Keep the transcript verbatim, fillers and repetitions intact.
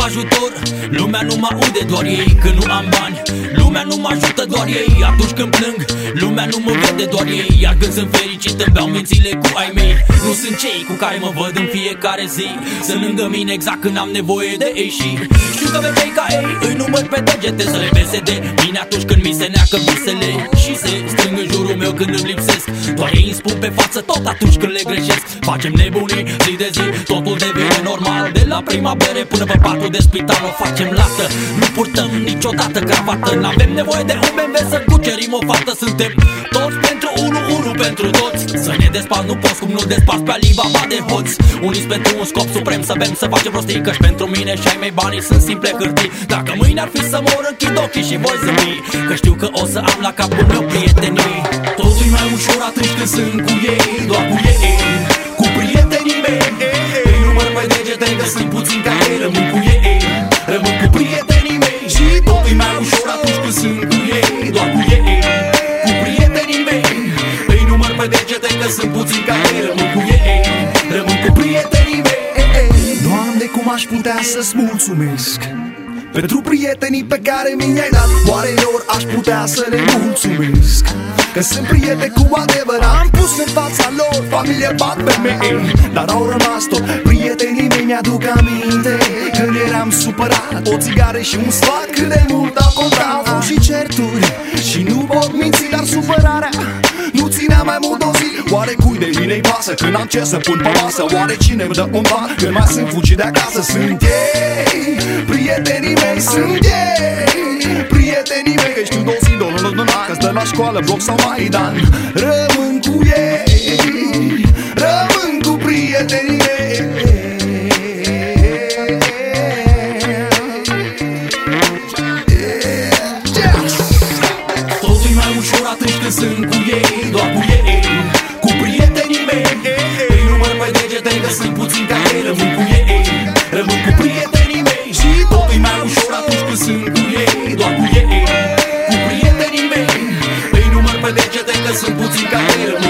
ajutor, lumea nu mă aude, doar ei când nu am bani. Lumea nu mă ajută, doar ei atunci când plâng. Lumea nu mă vede, doar ei, iar când sunt fericit îmi beau mințile cu ai mei. Nu sunt cei cu care mă văd în fiecare zi, sunt lângă mine exact când am nevoie de ei. Și știu că vei ca ei, îi număr pe degete, să le pese de mine atunci când mi se neacă visele. Și se strâng în jurul meu când îmi lipsesc, doar ei îmi spun pe față tot atunci când le greșesc. Facem nebunii zi de zi, totul devine normal. De la prima bere până pe patul de spital o facem lată. Nu purtăm niciodată cravată, n-avem nevoie de un B M W să cucerim o fată. Suntem toți pentru unul, unul pentru toți. Să ne desparți, nu poți cum nu desparți pe Alibaba de hoți. Unii pentru un scop suprem, să bem, să facem prostii, căci pentru mine și ai mei banii sunt simple hârtii. Dacă mâine ar fi să mor, închid ochii și voi zâmbi, că știu că o să am la capul meu prietenii. Totul-i mai ușor atunci când sunt cu ei, doar cu ei, cu prietenii mei. Îi număr pe degete că sunt puțin ca ei, rămân cu ei, rămân cu prietenii mei. Și totul-i mai ușor atunci când sunt cu ei, doar cu ei, cu prietenii mei. Îi număr pe degete că sunt puțin ca ei, rămân cu ei, rămân cu prietenii mei. Doamne, cum aș putea să-ți mulțumesc pentru prietenii pe care mi-ai dat. Oare lor aș putea să le mulțumesc, că sunt prieteni cu adevărat. Am pus în fața lor familie, bat pe mei, dar au rămas tot prietenii mei. Mi-aduc aminte când eram supărat, o țigară și un sfat, cât de mult au contat. Au fost și certuri și nu pot minți, dar supărarea nu ținea mai mult o zi. Oare cui de mine-i pasă când am ce să pun pe masă? Oare cine îmi dă un ban când mai sunt fugit de acasă? Sunt ei, prietenii mei, sunt ei, prietenii mei. Că știu două zi, două nu, nu, că-s de la școală, bloc sau Maidan. Rămân cu ei, rămân cu prietenii mei. Totul-i mai ușor atunci când sunt cu ei, doar cu ei, cu prietenii mei. Îi număr pe degete că sunt puțin ca ei, rămân cu ei, rămân cu prietenii mei. Și totul-i mai ușor atunci când sunt cu ei, doar cu ei, cu prietenii mei. Îi număr pe degete că sunt puțin ca ei, rămân